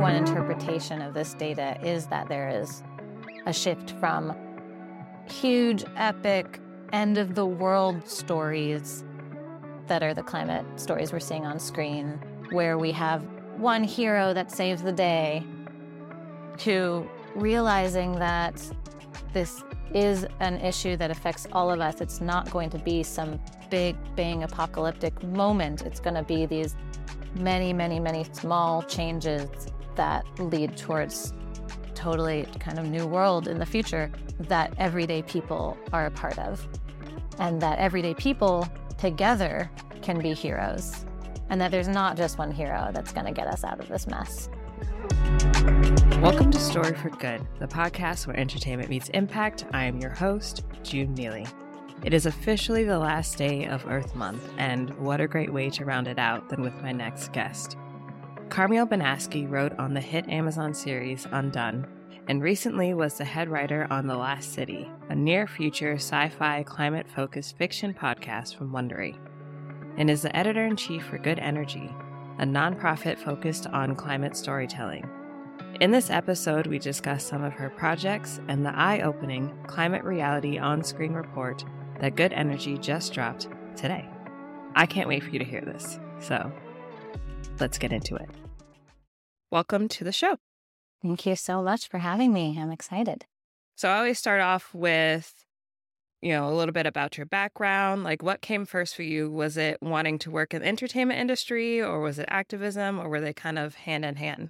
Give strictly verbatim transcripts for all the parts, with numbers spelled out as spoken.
one interpretation of this data is that there is a shift from huge, epic, end-of-the-world stories that are the climate stories we're seeing on screen, where we have one hero that saves the day, to realizing that this is an issue that affects all of us. It's not going to be some big bang apocalyptic moment. It's going to be these many, many, many small changes that lead towards totally kind of new world in the future that everyday people are a part of. And that everyday people together can be heroes. And that there's not just one hero that's going to get us out of this mess. Welcome to Story for Good, the podcast where entertainment meets impact. I am your host, June Neely. It is officially the last day of Earth Month, and what a great way to round it out than with my next guest. Carmel Banasky wrote on the hit Amazon series Undone, and recently was the head writer on The Last City, a near-future sci-fi climate-focused fiction podcast from Wondery, and is the editor-in-chief for Good Energy, a nonprofit focused on climate storytelling. In this episode, we discuss some of her projects and the eye-opening climate reality on-screen report that Good Energy just dropped today. I can't wait for you to hear this, so let's get into it. Welcome to the show. Thank you so much for having me. I'm excited. So I always start off with, you know, a little bit about your background. Like, what came first for you? Was it wanting to work in the entertainment industry, or was it activism, or were they kind of hand in hand?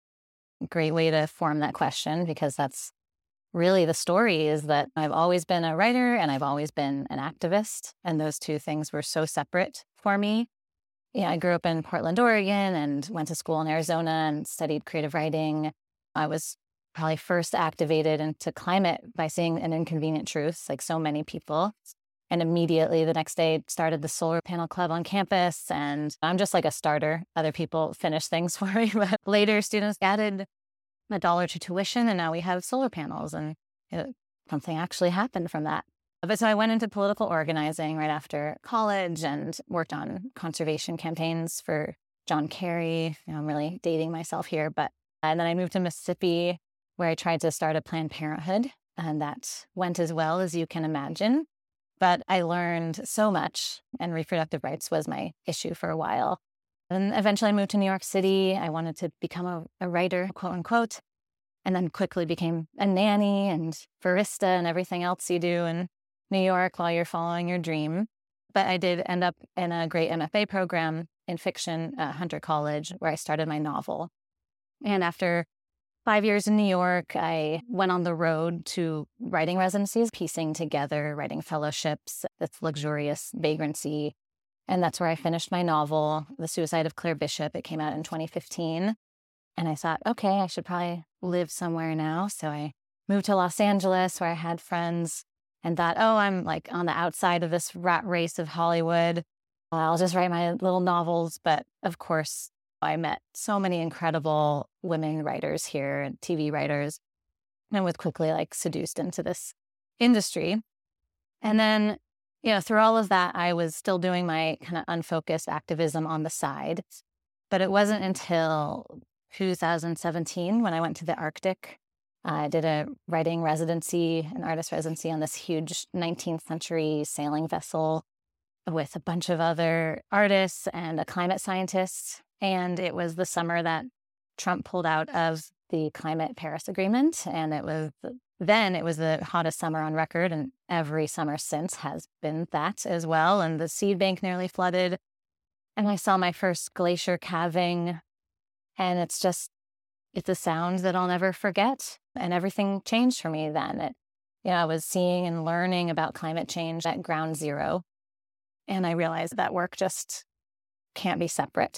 Great way to form that question, because that's really the story, is that I've always been a writer and I've always been an activist. And those two things were so separate for me. Yeah, I grew up in Portland, Oregon, and went to school in Arizona and studied creative writing. I was probably first activated into climate by seeing An Inconvenient Truth, like so many people. And immediately the next day started the solar panel club on campus. And I'm just like a starter. Other people finish things for me. But later students added a dollar to tuition, and now we have solar panels. And it, something actually happened from that. But so I went into political organizing right after college and worked on conservation campaigns for John Kerry. You know, I'm really dating myself here. But and then I moved to Mississippi, where I tried to start a Planned Parenthood. And that went as well as you can imagine. But I learned so much, and reproductive rights was my issue for a while. And eventually I moved to New York City. I wanted to become a, a writer, quote unquote, and then quickly became a nanny and barista and everything else you do in New York while you're following your dream. But I did end up in a great M F A program in fiction at Hunter College, where I started my novel. And after Five years in New York, I went on the road to writing residencies, piecing together writing fellowships, this luxurious vagrancy. And that's where I finished my novel, The Suicide of Claire Bishop. It came out in twenty fifteen. And I thought, okay, I should probably live somewhere now. So I moved to Los Angeles, where I had friends, and thought, oh, I'm like on the outside of this rat race of Hollywood. I'll just write my little novels. But of course, I met so many incredible women writers here and T V writers, and was quickly like seduced into this industry. And then, you know, through all of that, I was still doing my kind of unfocused activism on the side. But it wasn't until two thousand seventeen when I went to the Arctic. I did a writing residency, an artist residency on this huge nineteenth century sailing vessel with a bunch of other artists and a climate scientist. And it was the summer that Trump pulled out of the climate Paris Agreement. And it was then it was the hottest summer on record. And every summer since has been that as well. And the seed bank nearly flooded. And I saw my first glacier calving. And it's just, it's a sound that I'll never forget. And everything changed for me then. It, you know, I was seeing and learning about climate change at ground zero. And I realized that work just can't be separate.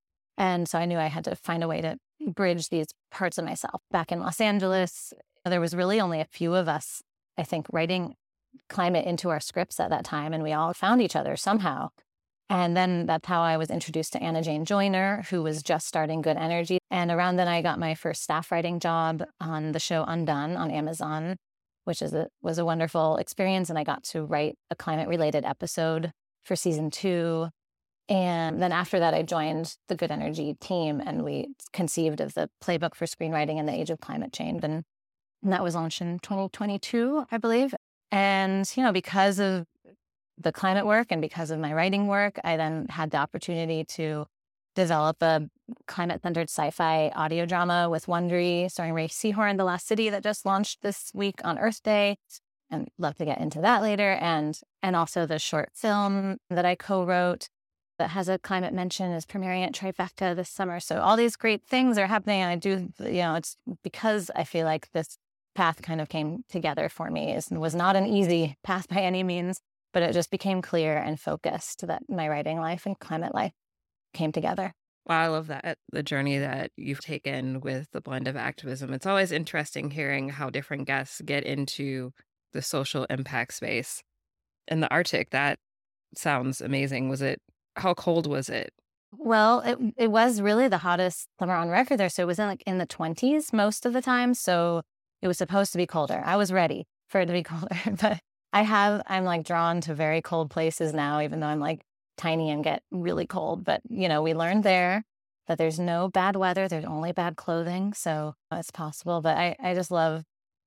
And so I knew I had to find a way to bridge these parts of myself. Back in Los Angeles, there was really only a few of us, I think, writing climate into our scripts at that time. And we all found each other somehow. And then that's how I was introduced to Anna Jane Joyner, who was just starting Good Energy. And around then I got my first staff writing job on the show Undone on Amazon, which is a, was a wonderful experience. And I got to write a climate-related episode for season two. And then after that, I joined the Good Energy team, and we conceived of the playbook for screenwriting in the age of climate change. And, and that was launched in twenty twenty-two, I believe. And, you know, because of the climate work and because of my writing work, I then had the opportunity to develop a climate-centered sci-fi audio drama with Wondery, starring Ray Seahorn, The Last City, that just launched this week on Earth Day. And love to get into that later. And and also the short film that I co-wrote that has a climate mention is premiering at Trifecta this summer. So all these great things are happening. And I do, you know, it's because I feel like this path kind of came together for me. It was not an easy path by any means, but it just became clear and focused that my writing life and climate life came together. Wow, I love that. The journey that you've taken with the blend of activism. It's always interesting hearing how different guests get into the social impact space. In the Arctic, that sounds amazing. Was it, how cold was it? Well, it it was really the hottest summer on record there. So it was in like in the twenties most of the time. So it was supposed to be colder. I was ready for it to be colder, but I have, I'm like drawn to very cold places now, even though I'm like tiny and get really cold. But, you know, we learned there that there's no bad weather. There's only bad clothing. So it's possible. But I, I just love,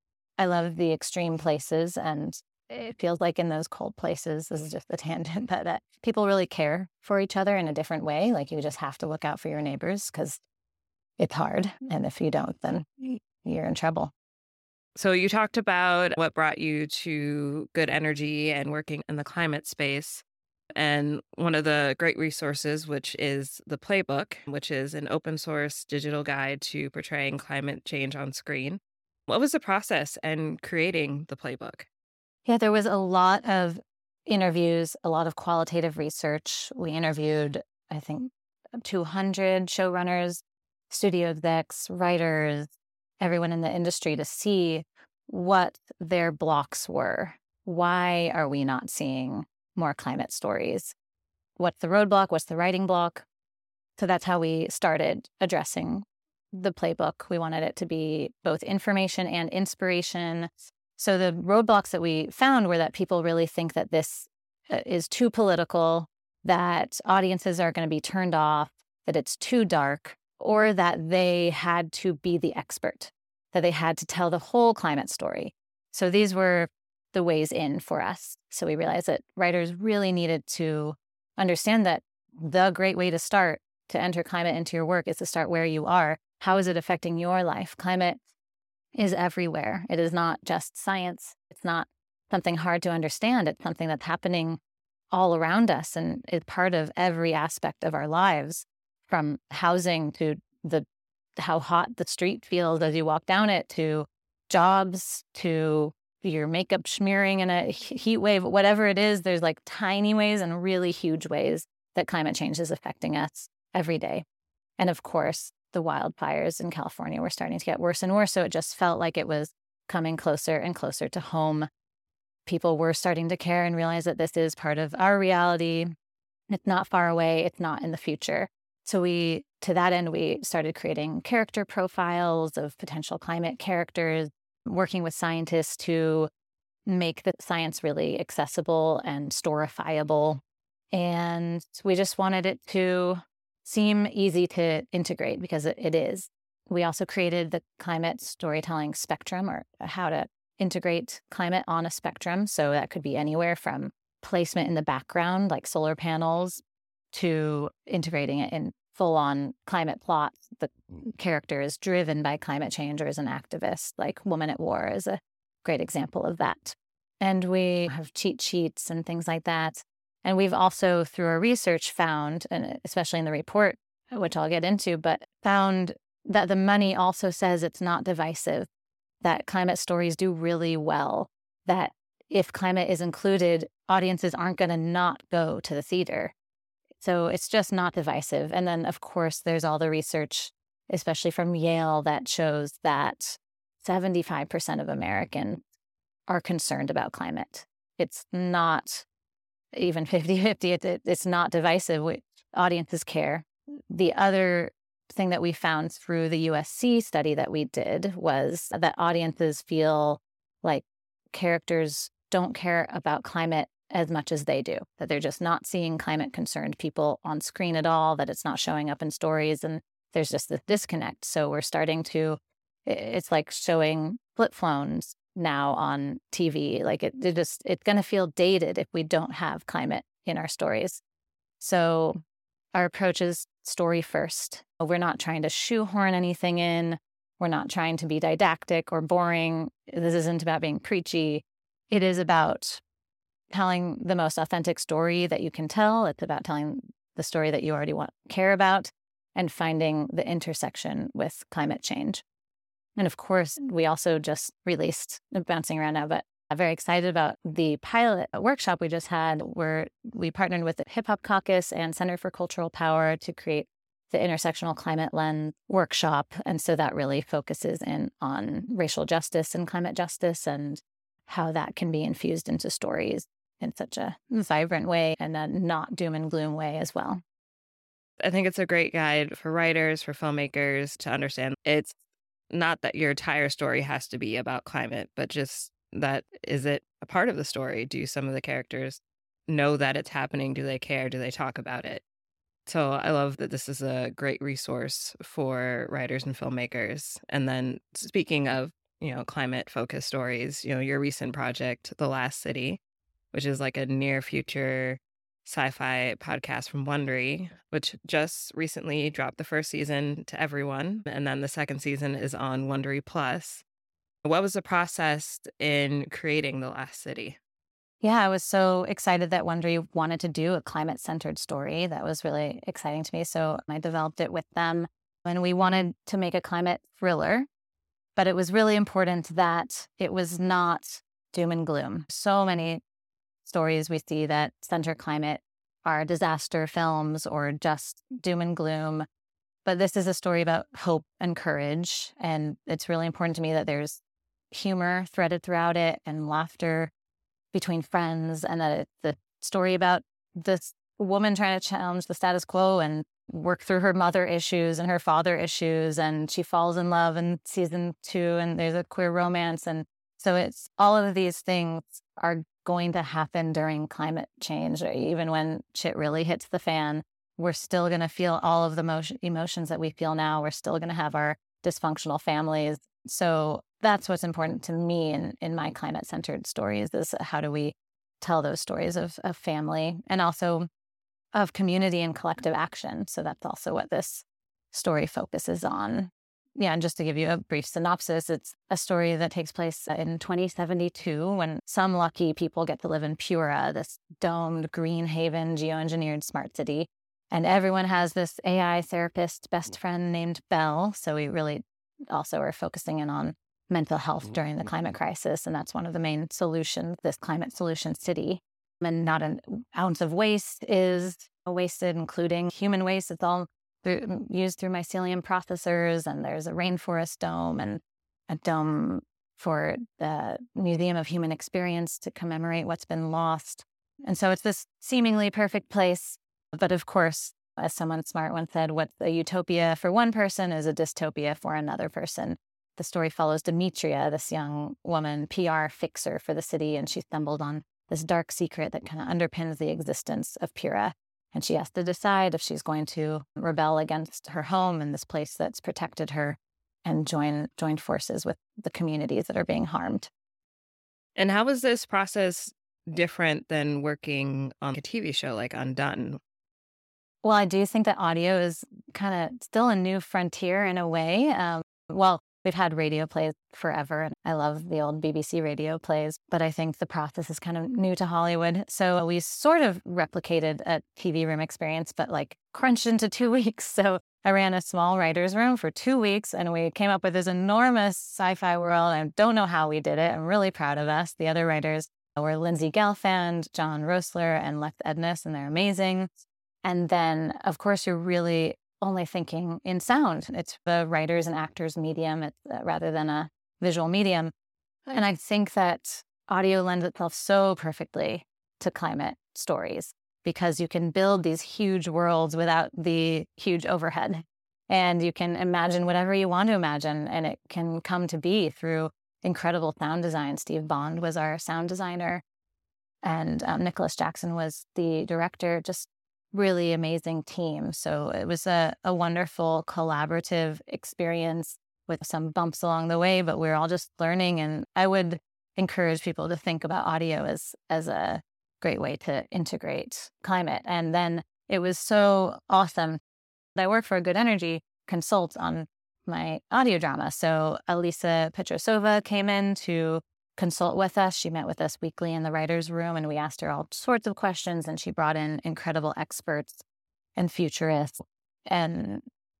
I love the extreme places. And it feels like in those cold places, this is just a tangent, but that people really care for each other in a different way. Like you just have to look out for your neighbors because it's hard. And if you don't, then you're in trouble. So you talked about what brought you to Good Energy and working in the climate space. And one of the great resources, which is the Playbook, which is an open source digital guide to portraying climate change on screen. What was the process in creating the Playbook? Yeah, there was a lot of interviews, a lot of qualitative research. We interviewed, I think, two hundred showrunners, studio execs, writers, everyone in the industry to see what their blocks were. Why are we not seeing more climate stories? What's the roadblock? What's the writing block? So that's how we started addressing the Playbook. We wanted it to be both information and inspiration. So the roadblocks that we found were that people really think that this is too political, that audiences are going to be turned off, that it's too dark, or that they had to be the expert, that they had to tell the whole climate story. So these were the ways in for us. So we realized that writers really needed to understand that the great way to start to enter climate into your work is to start where you are. How is it affecting your life? Climate is everywhere. It is not just science. It's not something hard to understand. It's something that's happening all around us and is part of every aspect of our lives, from housing to the how hot the street feels as you walk down it, to jobs, to your makeup smearing in a heat wave, whatever it is. There's like tiny ways and really huge ways that climate change is affecting us every day. And of course, the wildfires in California were starting to get worse and worse. So it just felt like it was coming closer and closer to home. People were starting to care and realize that this is part of our reality. It's not far away. It's not in the future. So we, to that end, we started creating character profiles of potential climate characters, working with scientists to make the science really accessible and storifiable. And we just wanted it to seem easy to integrate because it, it is. We also created the climate storytelling spectrum, or how to integrate climate on a spectrum. So that could be anywhere from placement in the background, like solar panels, to integrating it in full-on climate plots. The character is driven by climate change or is an activist, like Woman at War is a great example of that. And we have cheat sheets and things like that. And we've also, through our research, found, and especially in the report, which I'll get into, but found that the money also says it's not divisive, that climate stories do really well, that if climate is included, audiences aren't going to not go to the theater. So it's just not divisive. And then, of course, there's all the research, especially from Yale, that shows that seventy-five percent of Americans are concerned about climate. It's not even fifty-fifty. It, it's not divisive. We, audiences care. The other thing that we found through the U S C study that we did was that audiences feel like characters don't care about climate as much as they do, that they're just not seeing climate concerned people on screen at all, that it's not showing up in stories, and there's just this disconnect. So we're starting to, it's like showing flip phones now on T V. Like it, it just, it's going to feel dated if we don't have climate in our stories. So our approach is story first. We're not trying to shoehorn anything in. We're not trying to be didactic or boring. This isn't about being preachy. It is about telling the most authentic story that you can tell. It's about telling the story that you already want care about and finding the intersection with climate change. And of course, we also just released, bouncing around now, but I'm very excited about the pilot workshop we just had where we partnered with the Hip Hop Caucus and Center for Cultural Power to create the Intersectional Climate Lens workshop. And so that really focuses in on racial justice and climate justice and how that can be infused into stories in such a vibrant way and a not doom and gloom way as well. I think it's a great guide for writers, for filmmakers to understand. It's not that your entire story has to be about climate, but just that, is it a part of the story? Do some of the characters know that it's happening? Do they care? Do they talk about it? So I love that this is a great resource for writers and filmmakers. And then speaking of, you know, climate focused stories, you know, your recent project, The Last City, which is like a near future sci-fi podcast from Wondery, which just recently dropped the first season to everyone. And then the second season is on Wondery Plus. What was the process in creating The Last City? Yeah, I was so excited that Wondery wanted to do a climate-centered story. That was really exciting to me. So I developed it with them. And we wanted to make a climate thriller, but it was really important that it was not doom and gloom. So many stories we see that center climate are disaster films or just doom and gloom. But this is a story about hope and courage. And it's really important to me that there's humor threaded throughout it and laughter between friends, and that it's the story about this woman trying to challenge the status quo and work through her mother issues and her father issues. And she falls in love in season two, and there's a queer romance. And so it's all of these things are going to happen during climate change. Even when shit really hits the fan, we're still going to feel all of the motion, emotions that we feel now. We're still going to have our dysfunctional families. So that's what's important to me in, in my climate-centered stories, is how do we tell those stories of, of family and also of community and collective action. So that's also what this story focuses on. Yeah, and just to give you a brief synopsis, it's a story that takes place in twenty seventy-two when some lucky people get to live in Pura, this domed green haven geoengineered smart city. And everyone has this A I therapist best friend named Belle. So we really also are focusing in on mental health during the climate crisis. And that's one of the main solutions, this climate solution city. And not an ounce of waste is wasted, including human waste. It's all through, used through mycelium processors. And there's a rainforest dome and a dome for the Museum of Human Experience to commemorate what's been lost. And so it's this seemingly perfect place. But of course, as someone smart once said, what's a utopia for one person is a dystopia for another person. The story follows Demetria, this young woman, P R fixer for the city, and she stumbled on this dark secret that kind of underpins the existence of Pura. And she has to decide if she's going to rebel against her home and this place that's protected her and join join forces with the communities that are being harmed. And how was this process different than working on a T V show like Undone? Well, I do think that audio is kind of still a new frontier in a way. Um, well, we've had radio plays forever, and I love the old B B C radio plays, but I think the process is kind of new to Hollywood. So we sort of replicated a T V room experience, but like crunched into two weeks. So I ran a small writer's room for two weeks, and we came up with this enormous sci-fi world. I don't know how we did it. I'm really proud of us. The other writers were Lindsay Gelfand, John Rosler, and Lex Edness, and they're amazing. And then, of course, you're really only thinking in sound. It's the writers and actors medium it's, uh, rather than a visual medium. And I think that audio lends itself so perfectly to climate stories because you can build these huge worlds without the huge overhead. And you can imagine whatever you want to imagine, and it can come to be through incredible sound design. Steve Bond was our sound designer. and um, Nicholas Jackson was the director. Just really amazing team. So it was a, a wonderful collaborative experience with some bumps along the way, but we we're all just learning. And I would encourage people to think about audio as as a great way to integrate climate. And then it was so awesome. I work for Good Energy Consult on my audio drama. So Elisa Petrosova came in to consult with us. She met with us weekly in the writer's room, and we asked her all sorts of questions, and she brought in incredible experts and futurists. And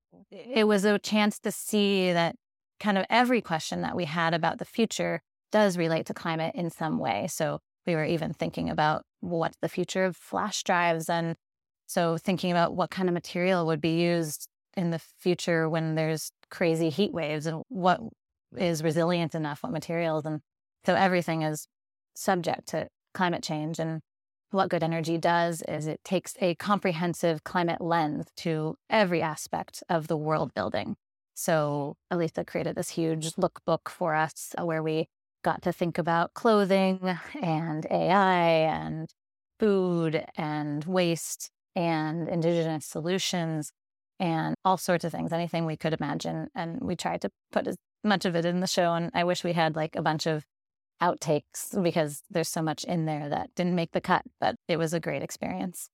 it was a chance to see that kind of every question that we had about the future does relate to climate in some way. So we were even thinking about what's the future of flash drives, and so thinking about what kind of material would be used in the future when there's crazy heat waves, and what is resilient enough, what materials. And so everything is subject to climate change. And what Good Energy does is it takes a comprehensive climate lens to every aspect of the world building. So Elisa created this huge lookbook for us where we got to think about clothing and A I and food and waste and indigenous solutions and all sorts of things, anything we could imagine. And we tried to put as much of it in the show. And I wish we had like a bunch of outtakes because there's so much in there that didn't make the cut, but it was a great experience.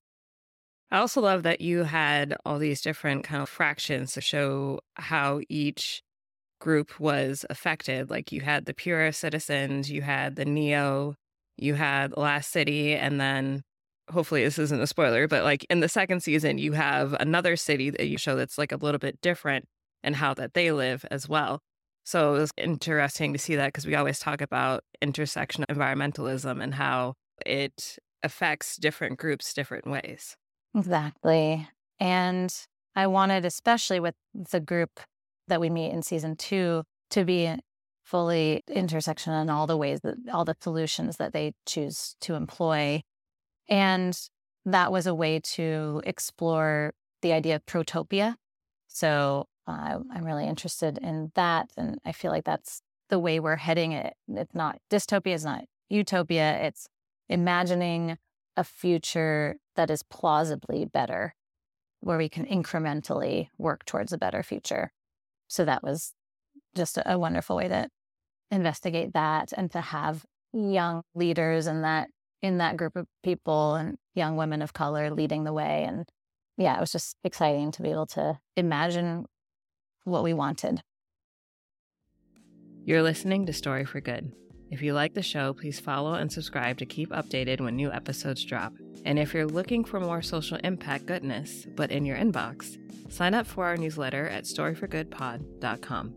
I also love that you had all these different kind of fractions to show how each group was affected. Like you had the Pura citizens, you had the Neo, you had Last City, and then hopefully this isn't a spoiler, but like in the second season, you have another city that you show that's like a little bit different and how that they live as well. So it was interesting to see that because we always talk about intersection environmentalism and how it affects different groups different ways. Exactly. And I wanted, especially with the group that we meet in season two, to be fully intersection in all the ways that all the solutions that they choose to employ. And that was a way to explore the idea of protopia. So uh, I'm really interested in that. And I feel like that's the way we're heading it. It's not dystopia, it's not utopia. It's imagining a future that is plausibly better, where we can incrementally work towards a better future. So that was just a, a wonderful way to investigate that and to have young leaders in that in that group of people and young women of color leading the way. And yeah, it was just exciting to be able to imagine what we wanted. You're listening to Story for Good. If you like the show, please follow and subscribe to keep updated when new episodes drop. And if you're looking for more social impact goodness, but in your inbox, sign up for our newsletter at story for good pod dot com.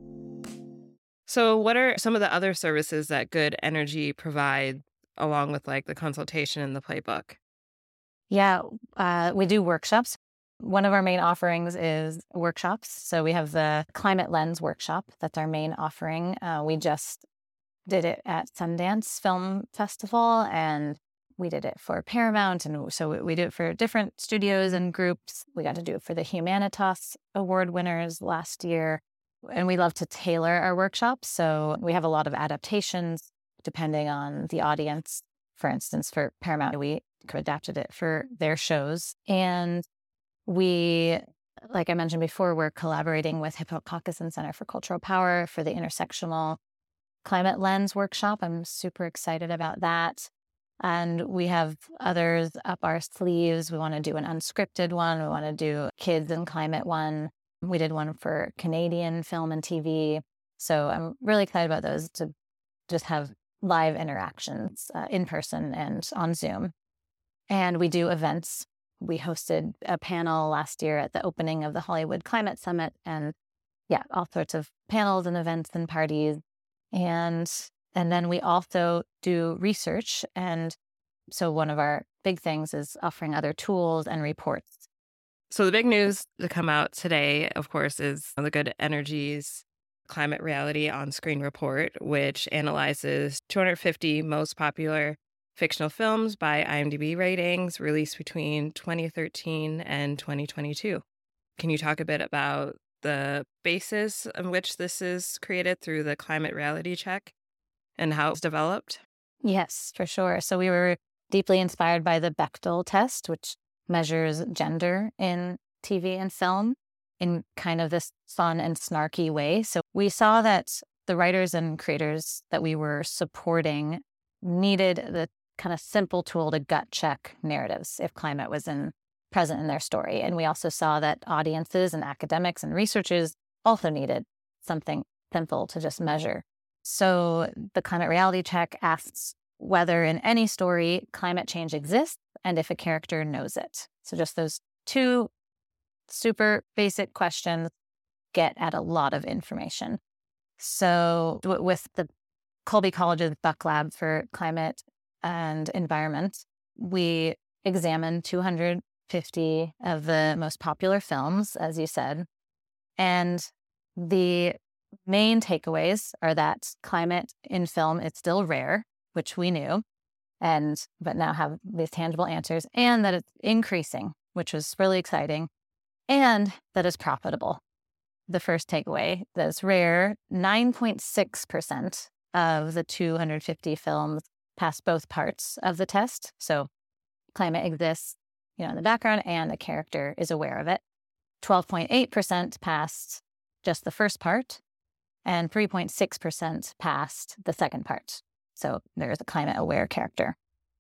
So what are some of the other services that Good Energy provides along with like the consultation and the playbook? Yeah, uh, we do workshops. One of our main offerings is workshops. So we have the Climate Lens workshop. That's our main offering. Uh, we just did it at Sundance Film Festival, and we did it for Paramount. And so we, we do it for different studios and groups. We got to do it for the Humanitas Award winners last year. And we love to tailor our workshops. So we have a lot of adaptations depending on the audience. For instance, for Paramount, we adapted it for their shows. And we, like I mentioned before, we're collaborating with Hippo-Caucasian Center for Cultural Power for the Intersectional Climate Lens workshop. I'm super excited about that. And we have others up our sleeves. We want to do an unscripted one. We want to do kids and climate one. We did one for Canadian film and T V. So I'm really excited about those, to just have live interactions uh, in person and on Zoom. And we do events. We hosted a panel last year at the opening of the Hollywood Climate Summit, and yeah, all sorts of panels and events and parties. And and then we also do research. And so one of our big things is offering other tools and reports. So the big news to come out today, of course, is the Good Energy's Climate Reality On-Screen Report, which analyzes two hundred fifty most popular fictional films by IMDb ratings released between twenty thirteen and twenty twenty-two. Can you talk a bit about the basis on which this is created through the Climate Reality Check and how it's developed? Yes, for sure. So we were deeply inspired by the Bechdel test, which measures gender in T V and film in kind of this fun and snarky way. So we saw that the writers and creators that we were supporting needed the kind of simple tool to gut check narratives if climate was in, present in their story. And we also saw that audiences and academics and researchers also needed something simple to just measure. So the climate reality check asks whether in any story climate change exists and if a character knows it. So just those two super basic questions get at a lot of information. So w- with the Colby College's Buck Lab for Climate and Environment, we examined two hundred fifty of the most popular films, as you said. And the main takeaways are that climate in film is still rare, which we knew, and but now have these tangible answers, and that it's increasing, which was really exciting, and that it's profitable. The first takeaway, that it's rare, nine point six percent of the two hundred fifty films passed both parts of the test. So climate exists, you know, in the background, and a character is aware of it. twelve point eight percent passed just the first part, and three point six percent passed the second part. So there's a climate-aware character.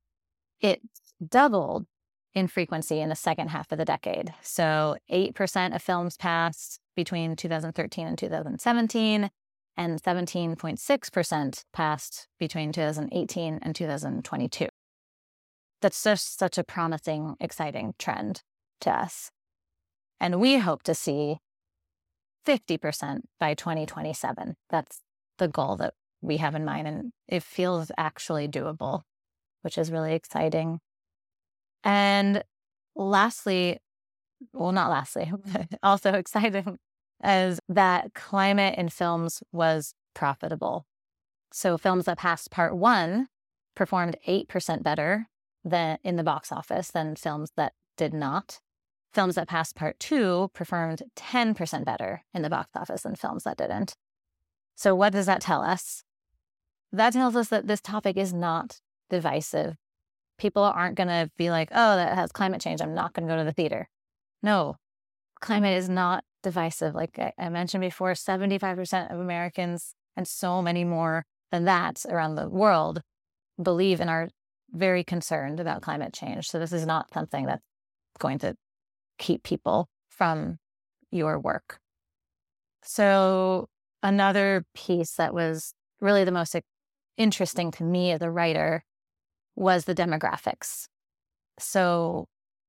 It doubled in frequency in the second half of the decade. So eight percent of films passed between two thousand thirteen and two thousand seventeen, and seventeen point six percent passed between two thousand eighteen and two thousand twenty-two. That's just such a promising, exciting trend to us. And we hope to see fifty percent by twenty twenty-seven. That's the goal that we have in mind, and it feels actually doable, which is really exciting. And lastly, well, not lastly, also exciting, is that climate in films was profitable. So films that passed part one performed eight percent better than in the box office than films that did not. Films that passed part two performed ten percent better in the box office than films that didn't. So what does that tell us? That tells us that this topic is not divisive. People aren't going to be like, oh, that has climate change, I'm not going to go to the theater. No, climate is not divisive. Like I, I mentioned before, seventy-five percent of Americans, and so many more than that around the world, believe and are very concerned about climate change. So this is not something that's going to keep people from your work. So another piece that was really the most interesting to me as a writer was the demographics. So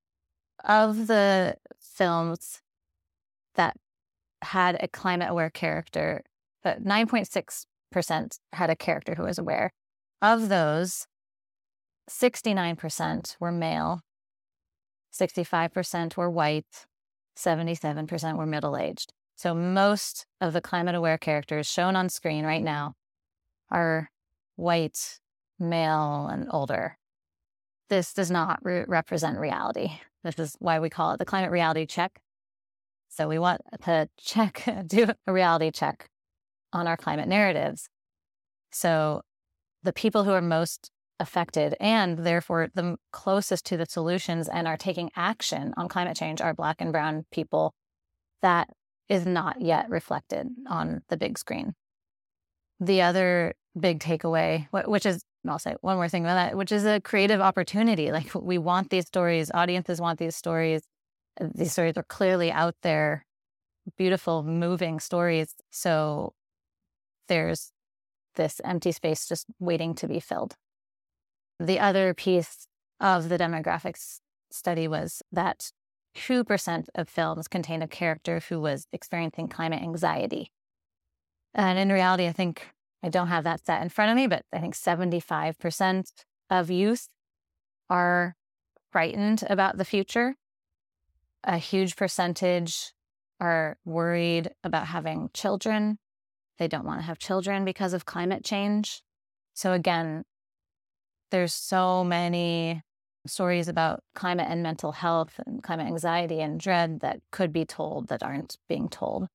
of the films that had a climate-aware character, but nine point six percent had a character who was aware. Of those, sixty-nine percent were male, sixty-five percent were white, seventy-seven percent were middle-aged. So most of the climate-aware characters shown on screen right now are white, male, and older. This does not re- represent reality. This is why we call it the climate reality check. So we want to check, do a reality check on our climate narratives. So the people who are most affected and therefore the closest to the solutions and are taking action on climate change are Black and Brown people. That is not yet reflected on the big screen. The other big takeaway, which is, I'll say one more thing about that, which is a creative opportunity. Like we want these stories, audiences want these stories. These stories are clearly out there, beautiful, moving stories. So there's this empty space just waiting to be filled. The other piece of the demographics study was that two percent of films contained a character who was experiencing climate anxiety. And in reality, I think, I don't have that stat in front of me, but I think seventy-five percent of youth are frightened about the future. A huge percentage are worried about having children. They don't want to have children because of climate change. So again, there's so many stories about climate and mental health and climate anxiety and dread that could be told that aren't being told.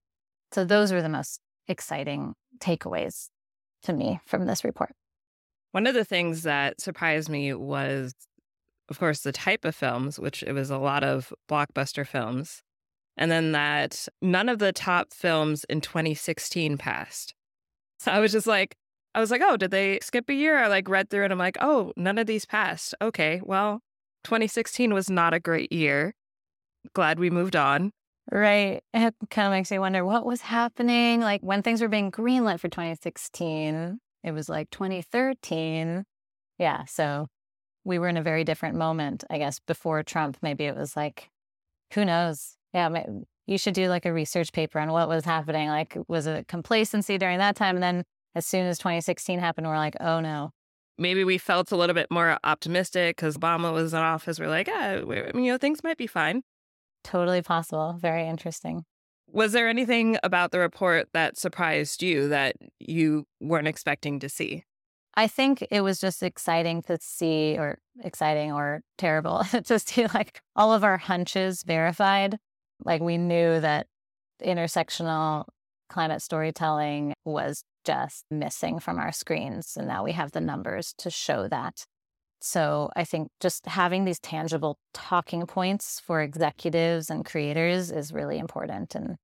So those were the most exciting takeaways to me from this report. One of the things that surprised me was, of course, the type of films, which it was a lot of blockbuster films, and then that none of the top films in twenty sixteen passed. So I was just like, I was like, oh, did they skip a year? I like read through it. I'm like, oh, none of these passed. Okay, well, twenty sixteen was not a great year. Glad we moved on. Right. It kind of makes me wonder what was happening. Like when things were being greenlit for twenty sixteen, it was like twenty thirteen. Yeah. So we were in a very different moment, I guess, before Trump. Maybe it was like, who knows? Yeah. may- You should do like a research paper on what was happening. Like, was it complacency during that time? And then as soon as twenty sixteen happened, we're like, oh no. Maybe we felt a little bit more optimistic because Obama was in office. We're like, ah, we- I mean, you know, things might be fine. Totally possible. Very interesting. Was there anything about the report that surprised you that you weren't expecting to see? I think it was just exciting to see, or exciting or terrible, to see like all of our hunches verified. Like we knew that intersectional climate storytelling was just missing from our screens. And now we have the numbers to show that. So I think just having these tangible talking points for executives and creators is really important. And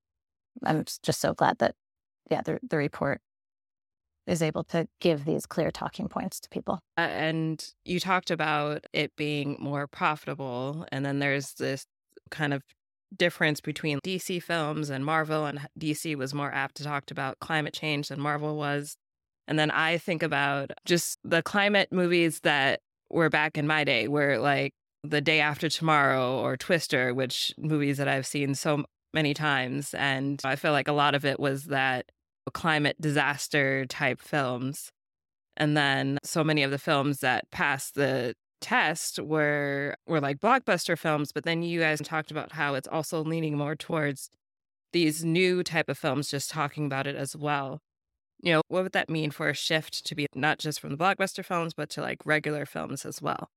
I'm just so glad that, yeah, the, the report is able to give these clear talking points to people. Uh, and you talked about it being more profitable. And then there's this kind of difference between D C films and Marvel, and D C was more apt to talk about climate change than Marvel was. And then I think about just the climate movies that were back in my day, where like The Day After Tomorrow or Twister, which movies that I've seen so many times. And I feel like a lot of it was that climate disaster type films. And then so many of the films that passed the test were were like blockbuster films. But then you guys talked about how it's also leaning more towards these new type of films, just talking about it as well. You know, what would that mean for a shift to be not just from the blockbuster films, but to like regular films as well?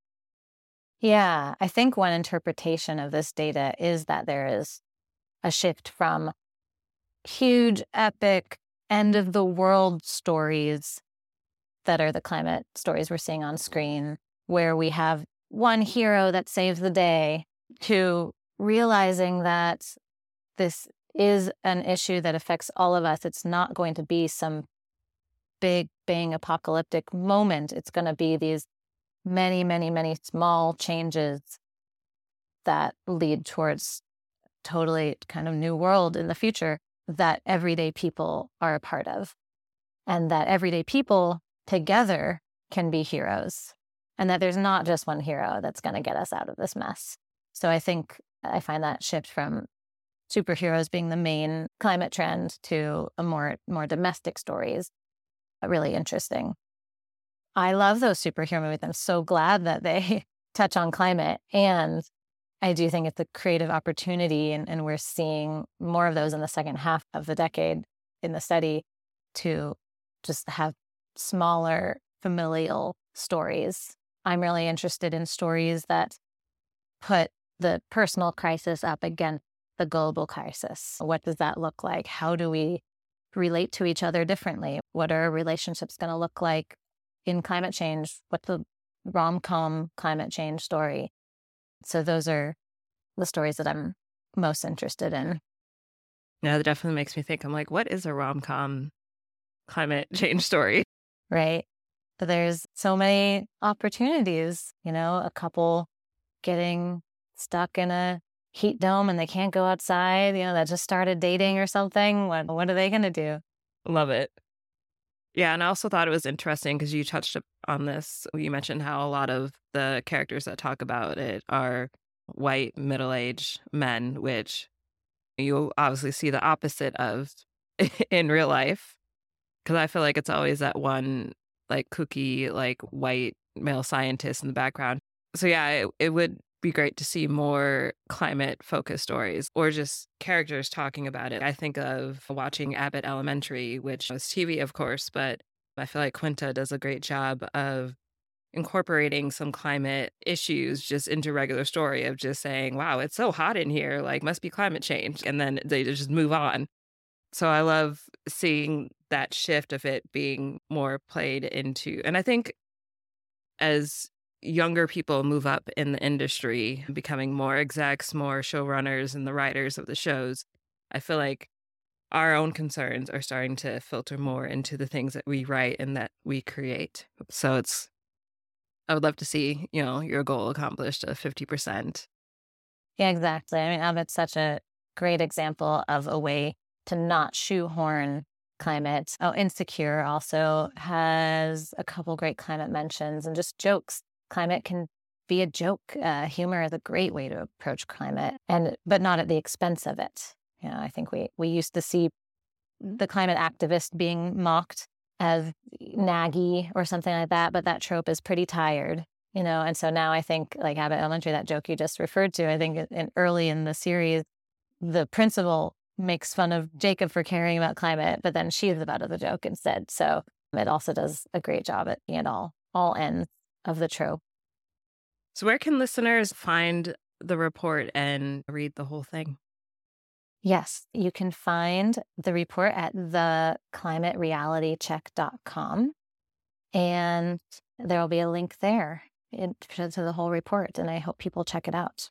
Yeah, I think one interpretation of this data is that there is a shift from huge, epic, end of the world stories that are the climate stories we're seeing on screen, where we have one hero that saves the day, to realizing that this is an issue that affects all of us. It's not going to be some big bang apocalyptic moment. It's going to be these many, many, many small changes that lead towards totally kind of new world in the future that everyday people are a part of, and that everyday people together can be heroes, and that there's not just one hero that's going to get us out of this mess. So I think I find that shift from superheroes being the main climate trend to a more more domestic stories really interesting. I love those superhero movies. I'm so glad that they touch on climate. And I do think it's a creative opportunity, and, and we're seeing more of those in the second half of the decade in the study, to just have smaller familial stories. I'm really interested in stories that put the personal crisis up against the global crisis. What does that look like? How do we relate to each other differently? What are relationships going to look like in climate change? What's the rom-com climate change story? So those are the stories that I'm most interested in. Yeah, that definitely makes me think. I'm like, what is a rom-com climate change story? Right. But there's so many opportunities, you know, a couple getting stuck in a heat dome and they can't go outside, you know, that just started dating or something. What, what are they going to do? Love it. Yeah, and I also thought it was interesting because you touched on this. You mentioned how a lot of the characters that talk about it are white, middle-aged men, which you obviously see the opposite of in real life. Because I feel like it's always that one, like, kooky, like, white male scientist in the background. So yeah, it, it would be great to see more climate-focused stories or just characters talking about it. I think of watching Abbott Elementary, which was T V, of course, but I feel like Quinta does a great job of incorporating some climate issues just into regular story of just saying, wow, it's so hot in here, like, must be climate change. And then they just move on. So I love seeing that shift of it being more played into. And I think as younger people move up in the industry, becoming more execs, more showrunners, and the writers of the shows, I feel like our own concerns are starting to filter more into the things that we write and that we create. So it's, I would love to see, you know, your goal accomplished of fifty percent. Yeah, exactly. I mean, Abbott's such a great example of a way to not shoehorn climate. Oh, Insecure also has a couple great climate mentions and just jokes. Climate can be a joke. Uh, humor is a great way to approach climate, and but not at the expense of it. You know, I think we we used to see the climate activist being mocked as naggy or something like that, but that trope is pretty tired. You know, and so now I think, like Abbott Elementary, that joke you just referred to, I think in, early in the series, the principal makes fun of Jacob for caring about climate, but then she's the butt of the joke instead. So it also does a great job at being at all, all ends of the trope. So where can listeners find the report and read the whole thing? Yes, you can find the report at the climate reality check dot com, and there will be a link there to the whole report, and I hope people check it out.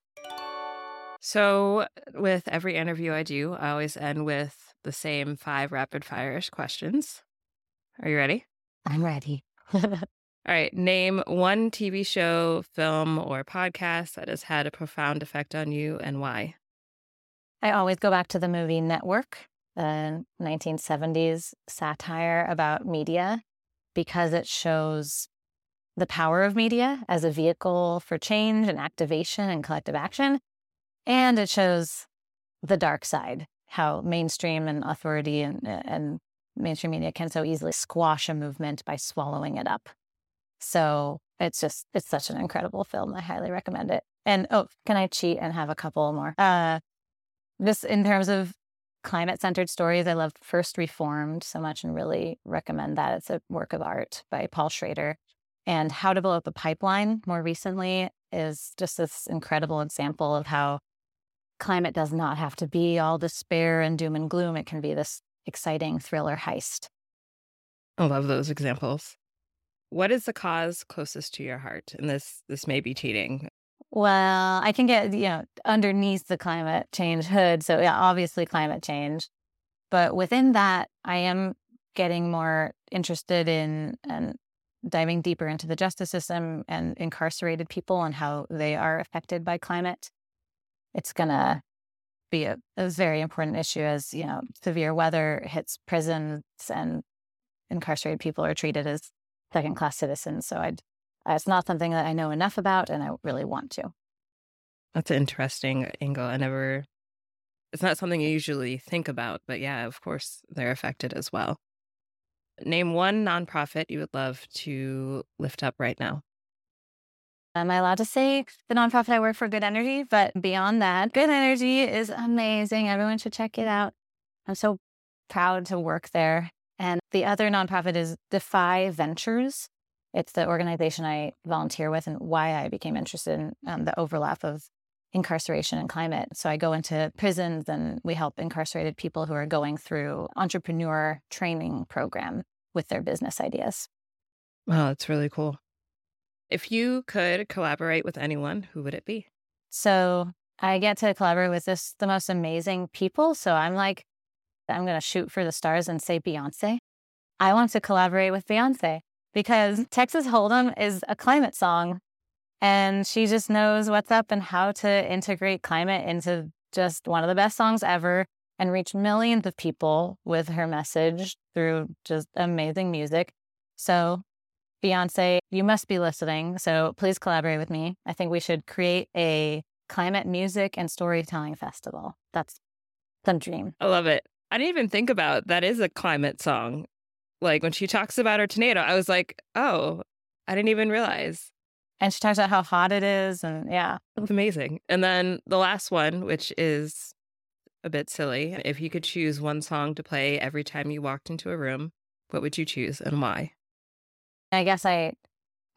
So with every interview I do, I always end with the same five rapid fire-ish questions. Are you ready? I'm ready. All right. Name one T V show, film, or podcast that has had a profound effect on you and why. I always go back to the movie Network, the nineteen seventies satire about media, because it shows the power of media as a vehicle for change and activation and collective action. And it shows the dark side, how mainstream and authority and, and mainstream media can so easily squash a movement by swallowing it up. So it's just, it's such an incredible film. I highly recommend it. And, oh, can I cheat and have a couple more? Uh, just in terms of climate-centered stories, I love First Reformed so much and really recommend that. It's a work of art by Paul Schrader. And How to Blow Up a Pipeline, more recently, is just this incredible example of how climate does not have to be all despair and doom and gloom. It can be this exciting thriller heist. I love those examples. What is the cause closest to your heart? And this this may be cheating. Well, I can get, you know, underneath the climate change hood. So yeah, obviously climate change. But within that, I am getting more interested in and diving deeper into the justice system and incarcerated people and how they are affected by climate. It's going to be a, a very important issue as, you know, severe weather hits prisons and incarcerated people are treated as second-class citizens. So I'd, it's not something that I know enough about, and I really want to. That's an interesting angle. I never, it's not something you usually think about, but yeah, of course, they're affected as well. Name one nonprofit you would love to lift up right now. Am I allowed to say the nonprofit I work for, Good Energy? But beyond that, Good Energy is amazing. Everyone should check it out. I'm so proud to work there. And the other nonprofit is Defy Ventures. It's the organization I volunteer with and why I became interested in um, the overlap of incarceration and climate. So I go into prisons and we help incarcerated people who are going through entrepreneur training program with their business ideas. Wow, that's really cool. If you could collaborate with anyone, who would it be? So I get to collaborate with this the most amazing people. So I'm like, I'm going to shoot for the stars and say Beyonce. I want to collaborate with Beyonce because Texas Hold'em is a climate song. And she just knows what's up and how to integrate climate into just one of the best songs ever and reach millions of people with her message through just amazing music. So Beyonce, you must be listening. So please collaborate with me. I think we should create a climate music and storytelling festival. That's some dream. I love it. I didn't even think about that is a climate song. Like when she talks about her tornado, I was like, oh, I didn't even realize. And she talks about how hot it is. And yeah. It's amazing. And then the last one, which is a bit silly. If you could choose one song to play every time you walked into a room, what would you choose and why? I guess I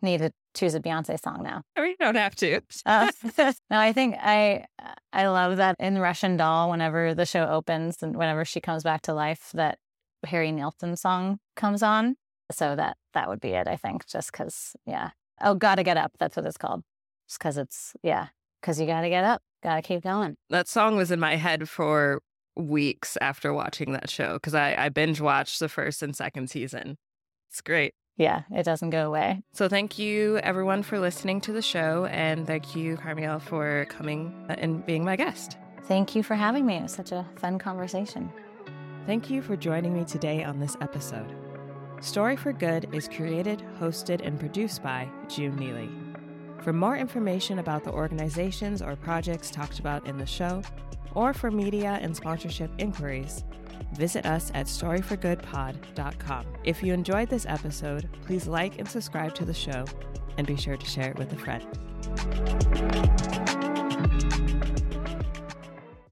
need to choose a Beyonce song now. I mean, you don't have to. uh, no, I think I I love that in Russian Doll, whenever the show opens and whenever she comes back to life, that Harry Nilsson song comes on. So that that would be it, I think, just because, yeah. Oh, Gotta Get Up. That's what it's called. Just because it's, yeah, because you got to get up. Got to keep going. That song was in my head for weeks after watching that show because I, I binge watched the first and second season. It's great. Yeah, it doesn't go away. So thank you, everyone, for listening to the show. And thank you, Carmiel, for coming and being my guest. Thank you for having me. It was such a fun conversation. Thank you for joining me today on this episode. Story for Good is created, hosted, and produced by June Neely. For more information about the organizations or projects talked about in the show, or for media and sponsorship inquiries, visit us at story for good pod dot com. If you enjoyed this episode, please like and subscribe to the show, and be sure to share it with a friend.